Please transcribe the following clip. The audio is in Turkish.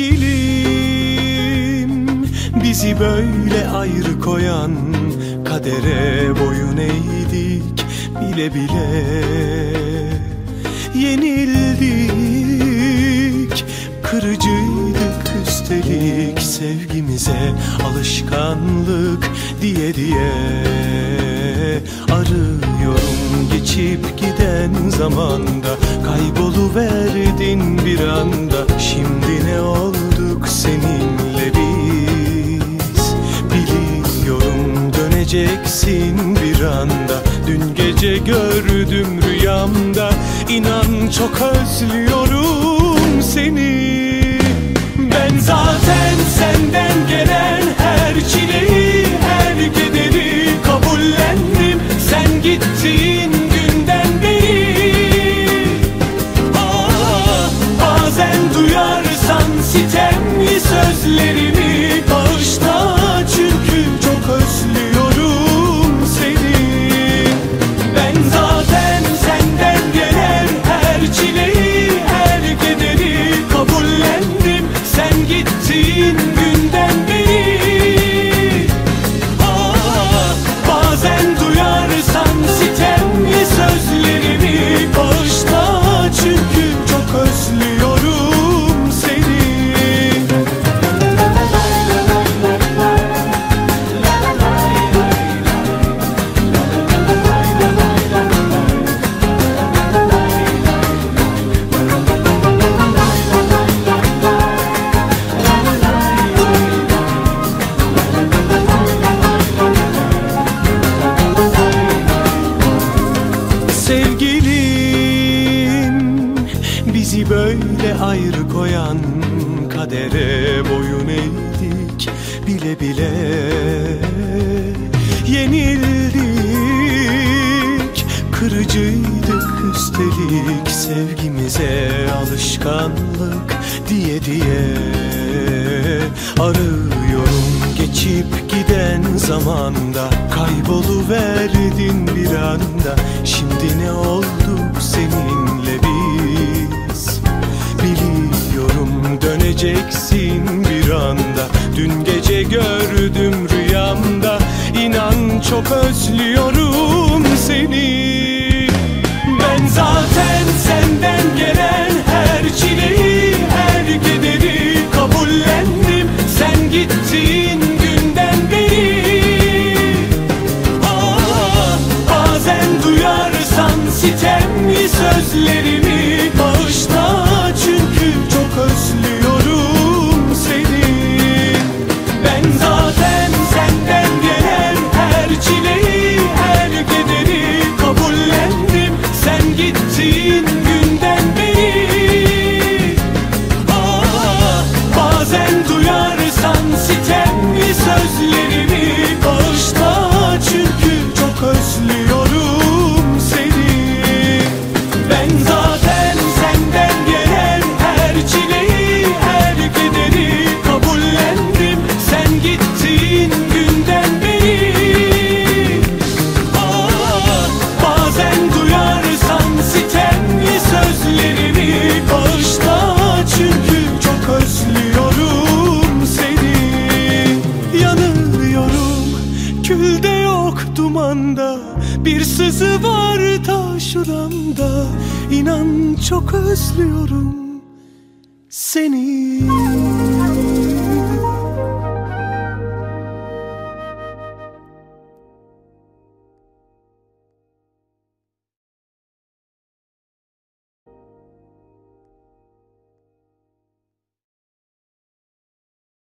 Sevgilim, bizi böyle ayrı koyan kadere boyun eğdik bile bile. Yenildik, kırıcıydık üstelik, sevgimize alışkanlık diye diye. Arıyorum geçip giden zamanda, kayboluverdin bir anda. Şimdi ne olduk seninle biz, biliyorum döneceksin bir anda. Dün gece gördüm rüyamda, inan çok özlüyorum seni. Ben zaten senden gelen her çileyi, her kederi kabullendim sen gittiğin günden beri. Bazen duyarsan sitemli sözlerimi bağışla, çünkü çok özlüyorum seni. Ben zaten senden gelen her çileyi, her kederi kabullendim sen gittiğin günden beri. Bazen duyarsan sitemli sözlerimi bağışla, çünkü çok özlüyorum seni. Sevgilim, bizi böyle ayrı koyan kadere boyun eğdik bile bile. Yenildik, kırıcıydık üstelik, sevgimize alışkanlık diye diye. Arıyorum geçip giden zamanda, kayboluverdin bir anda. Şimdi ne olduk seninle biz, biliyorum döneceksin bir anda. Dün gece gördüm rüyamda, inan çok özlüyorum seni. Ben zaten senden gelen her çileyi, her kederi kabullendim sen gittiğin günden beri. Bazen duyarsan sitemli sözlerimi bağışla, çünkü çok özlüyorum seni. Ben zaten senden gelen her çileyi, her kederi kabullendim sen gittiğin günden beri. Bazen duyarsan sitemli sözlerimi bağışla, çünkü çok özlüyorum seni. Ben zaten senden gelen her çileyi, her kederi kabullendim sen gittiğin günden beri. Bazen duyarsan sitemli sözlerimi bağışla, çünkü çok özlüyorum seni. Yanıyorum, külde yok dumanda, bir sızı var ta şuramda. İnan çok özlüyorum seni.